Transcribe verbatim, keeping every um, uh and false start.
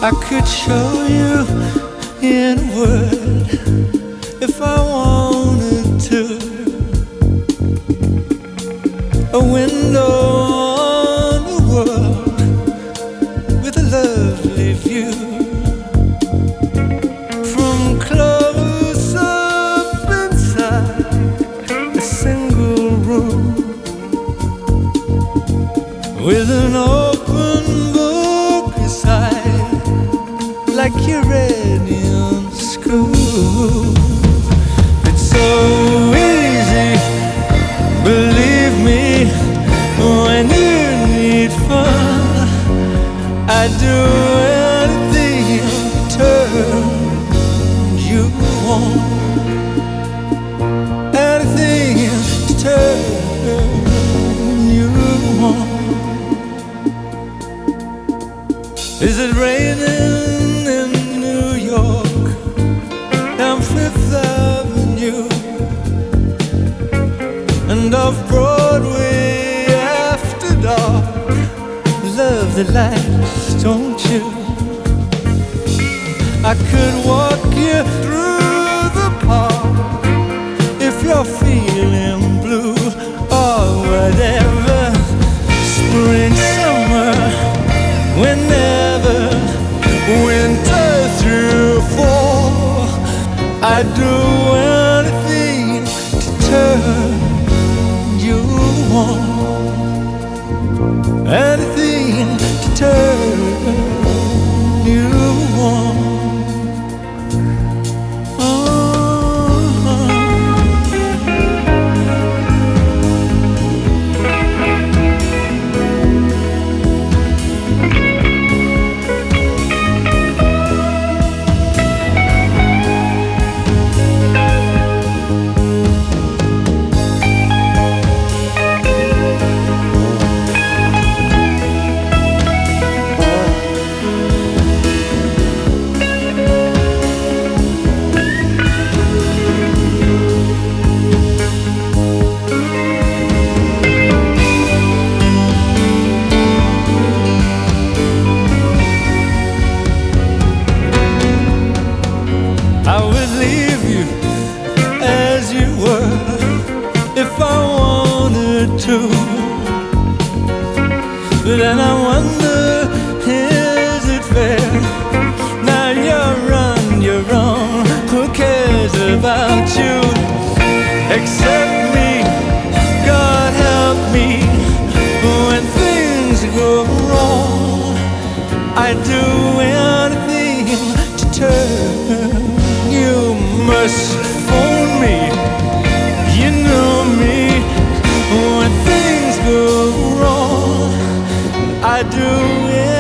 I could show you in a word if I wanted to. A window on the world with a lovely view. From close up inside a single room with an open book beside, like you're ready on school. It's so easy, believe me, when you need fun. I'd do anything to turn you on, anything to turn you on. Is it raining in New York, down Fifth Avenue, and off Broadway after dark? Love the lights, don't you? I could walk you through the park if you're feeling blue, or whatever. Spring, summer, whenever, winter through fall, I'd do anything to turn you on, anything to turn you on. I would leave you as you were if I wanted to. But then I wonder, is it fair? Now you're on your own, who cares about you except me? God help me when things go wrong. I'd do anything to turn. You must phone me, you know me. When things go wrong, I do it.